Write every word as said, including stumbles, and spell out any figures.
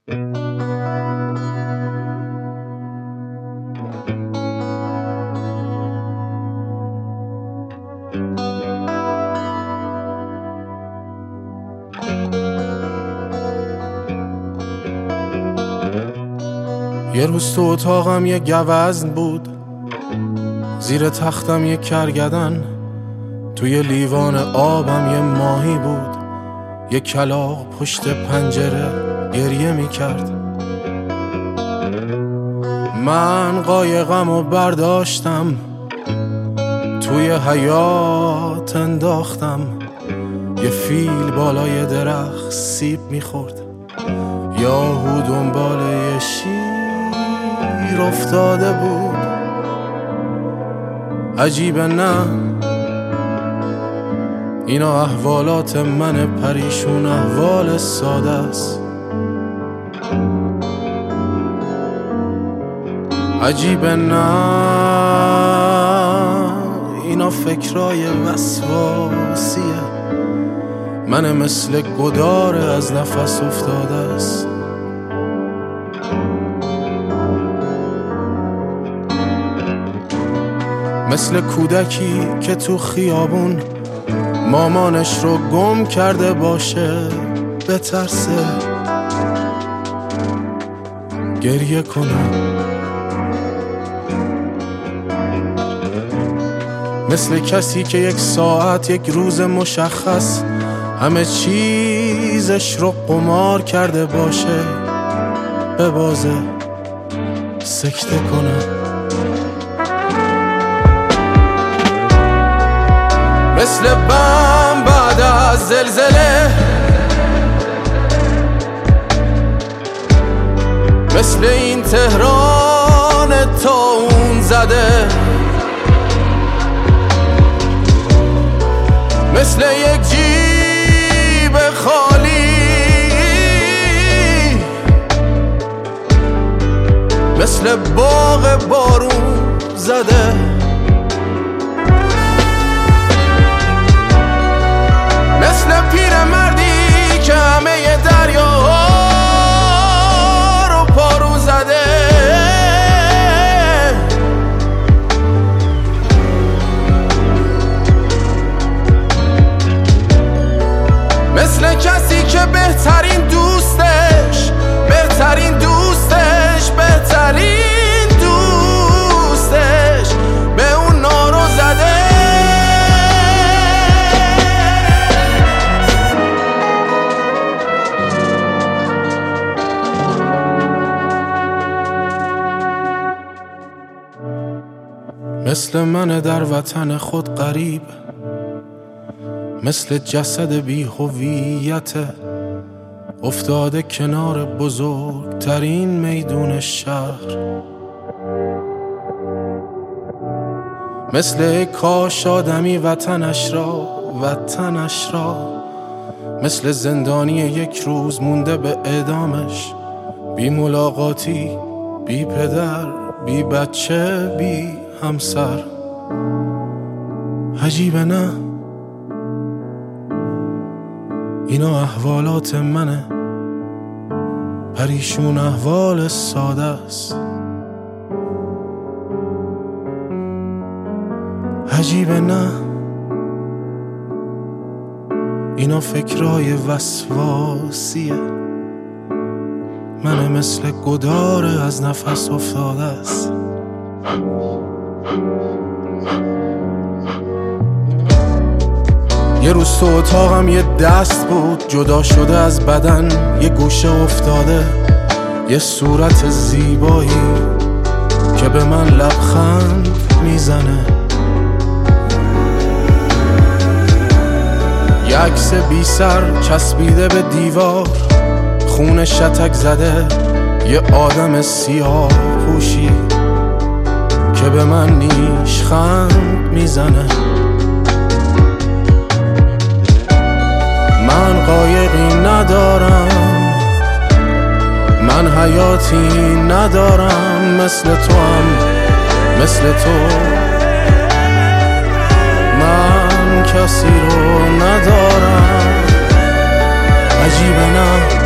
یه روز تو اتاقم یه گوزن بود، زیر تختم یه کرگدن، توی لیوان آبم یه ماهی بود، یه کلاغ پشت پنجره گریه می کرد. من قایقمو برداشتم توی حیاط انداختم، یه فیل بالای درخت سیب میخورد، یاهو دنبال یه شیر افتاده بود. عجیبه نه، اینا احوالات من پریشون، احوال ساده است. عجیبه نه، اینا فکرای وسواسیه، من مثل گداره از نفس افتاده است. مثل کودکی که تو خیابون مامانش رو گم کرده باشه، بترسه گریه کنه. مثل کسی که یک ساعت، یک روز مشخص همه چیزش رو قمار کرده باشه، ببازه سکته کنه. مثل بم بعد از زلزله، مثل این تهران تا اون زده، مثل یک جیب خالی، مثل باغ بارون زده. مثل پیر مردی که همه دریاها رو پارو زده. مثل کسی که بهترین دوستش، بهترین دوستش، بهترین دوستش به اون نارو زده. مثل من در وطن خود غریب، مثل جسد بی هویت افتاده کنار بزرگترین میدون شهر. مثل کاش آدمی وطنش را، وطنش را مثل زندانی یک روز مونده به اعدامش، بی ملاقاتی، بی پدر، بی بچه، بی همسر. عجیبه نه، اینا احوالات منه، پریشون احوال ساده است. عجیبه نه، اینا فکرای وسواسیه، من مثل گداره از نفس افتاده است. یه روز تو اتاقم یه دست بود، جدا شده از بدن، یه گوشه افتاده، یه صورت زیبایی که به من لبخند میزنه. یه عکس بی سر چسبیده به دیوار، خون شتک زده، یه آدم سیاه پوشی که به من نیشخند میزنه. من قایقی ندارم، من حیاتی ندارم، مثل تو هم مثل تو من کسی رو ندارم. عجیبه نه،